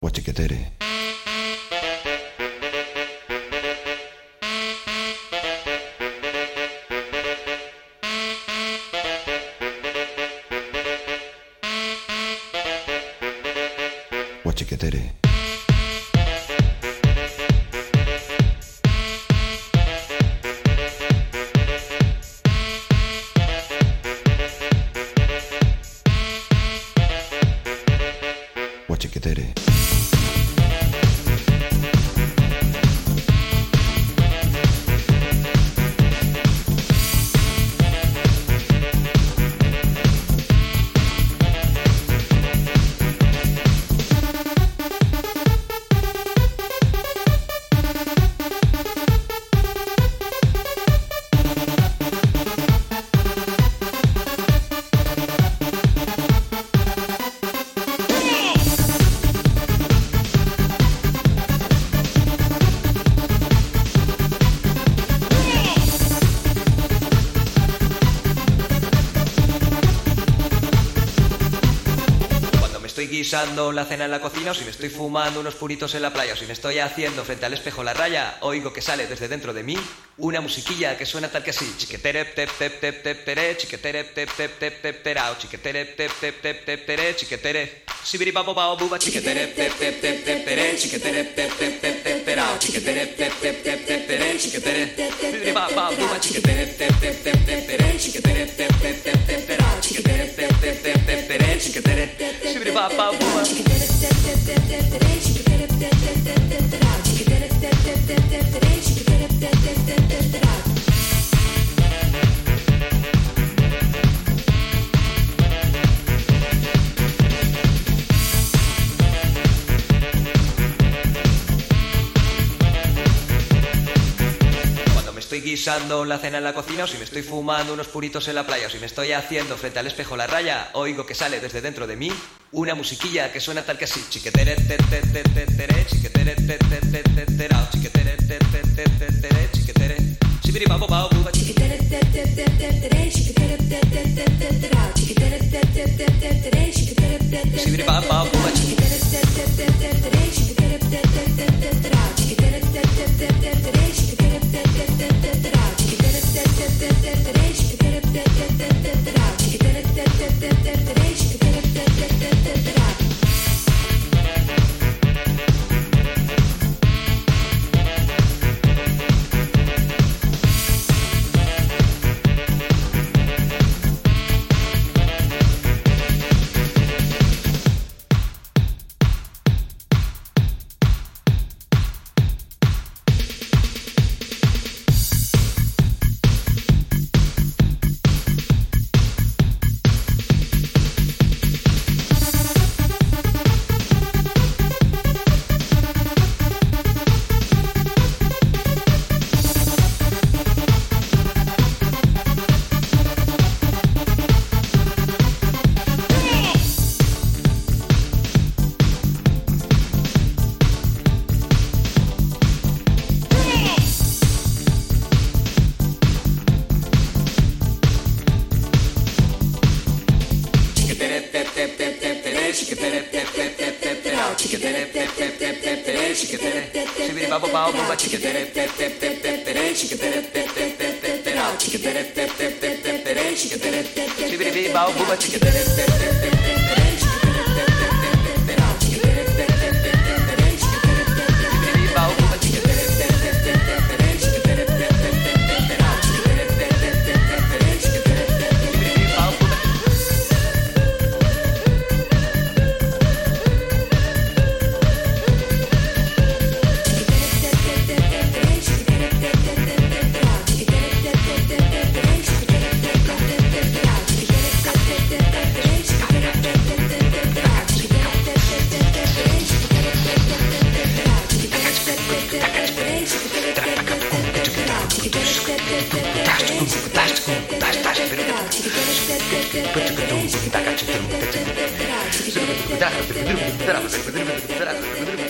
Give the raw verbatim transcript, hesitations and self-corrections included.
Guachiquetere. Guachiquetere. Guachiquetere. Estoy guisando la cena en la cocina, o si me estoy fumando unos puritos en la playa, o si me estoy haciendo frente al espejo la raya, oigo que sale desde dentro de mí una musiquilla que suena tal que así: chiquetere tep tep tep tep tere, chiquetere tep tep tep tep terao, chiquetere tep tep tep tep tere, chiquetere sibiri babo bao buba, chiquetere tep tep tep tep tere, chiquetere tep tep tep tep terao, chiquetere tep tep tep tep tere, chiquetere sibiri babo buba, chiquetere tep tep tep tep tere, chiquetere tep tep tep tep terao, chiquetere tep tep tep tep tere, chiquetere sibiri babo buba. Estoy guisando la cena en la cocina, o si me estoy fumando unos puritos en la playa, o si me estoy haciendo frente al espejo la raya, oigo que sale desde dentro de mí una musiquilla que suena tal que así: chiquetere te te te te tere, chiquetere te te te te terao, chiquetere te te te te tere, chiquetere sibiri babo bao buba, chiquetere te te te te tere, chiquetere te te te te terao, chiquetere te te te te tere, chiquetere te te sibiri babo bao buba, chiquetere te te te te tere, chiquetere te te te te terao, chiquetere te te te te tere, chiquetere te te te te terao, chiquetere te te te te tere, chiquetere te te te te terao, chiquetere te te te te tere, chiquetere te te te te terao. Chiquetere tep tep tep tep terao, chiquetere tep tep tep tep tere, chiquetere sibiri babo bao buba, chiquetere tep tep tep tep tere, chiquetere tep tep tep tep terao, chiquetere tep tep tep tep tere, chiquetere sibiri bao buba, chiquetere tep tep tep tep tere, chiquetere tep tep tep tep terao, chiquetere tep tep tep tep tere, chiquetere sibiri bao buba, chiquetere tep tep tep tep tere, chiquetere tep tep tep tep terao, chiquetere tep tep tep tep tere, chiquetere sibiri bao buba. Fantástico.